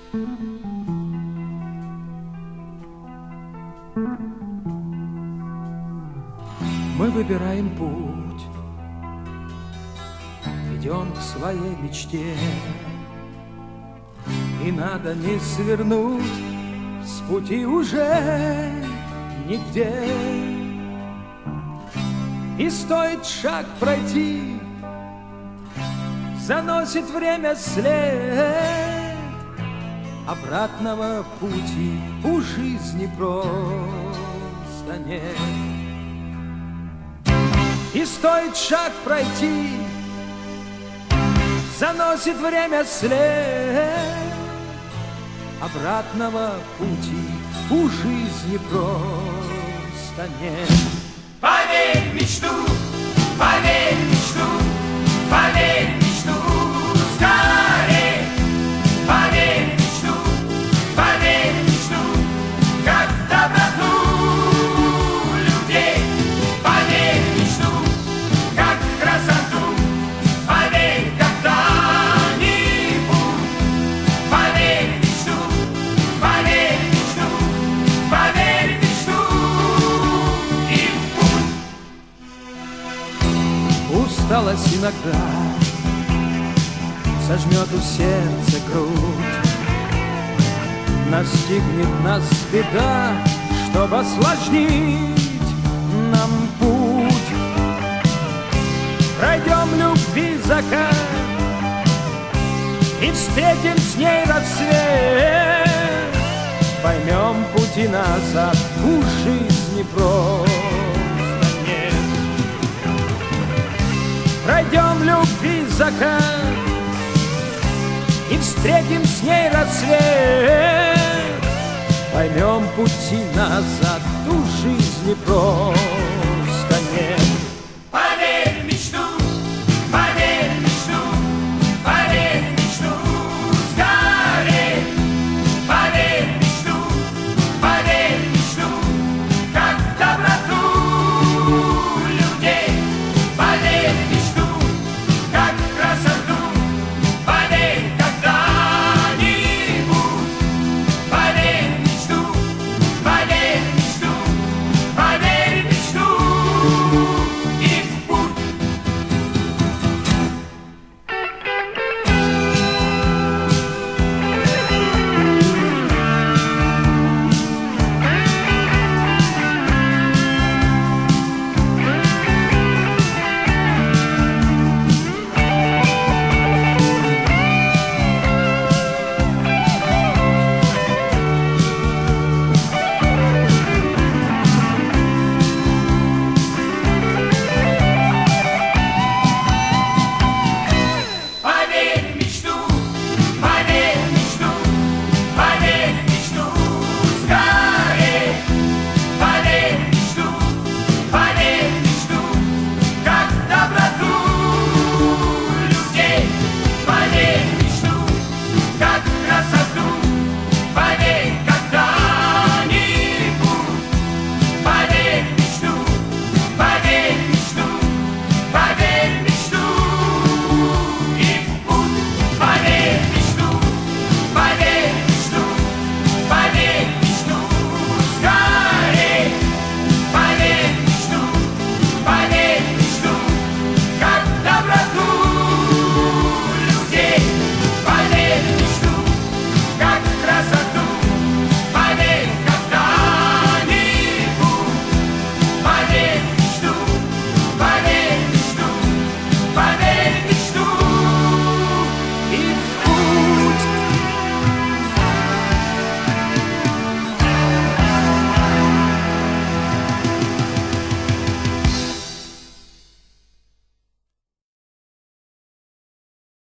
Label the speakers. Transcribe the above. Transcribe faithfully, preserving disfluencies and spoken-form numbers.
Speaker 1: Мы выбираем путь, идем к своей мечте, и надо не свернуть с пути уже нигде. И стоит шаг пройти, заносит время след, обратного пути у жизни просто нет. И стоит шаг пройти, заносит время след, обратного пути у жизни просто нет.
Speaker 2: Поверь в мечту, поверь в мечту, поверь в мечту, скорей. Поверь в мечту, поверь в мечту, как в доброту людей. Поверь в мечту, как в красоту, поверь когда-нибудь. Поверь в мечту, поверь в мечту, поверь в мечту и в путь.
Speaker 1: Усталость иногда сожмет у сердца грудь, настигнет нас беда, чтобы осложнить нам путь. Пройдем любви закат и встретим с ней рассвет, поймем пути назад у жизни просто нет. Пройдем любви закат и встретим с ней рассвет, поймем пути назад у жизни просто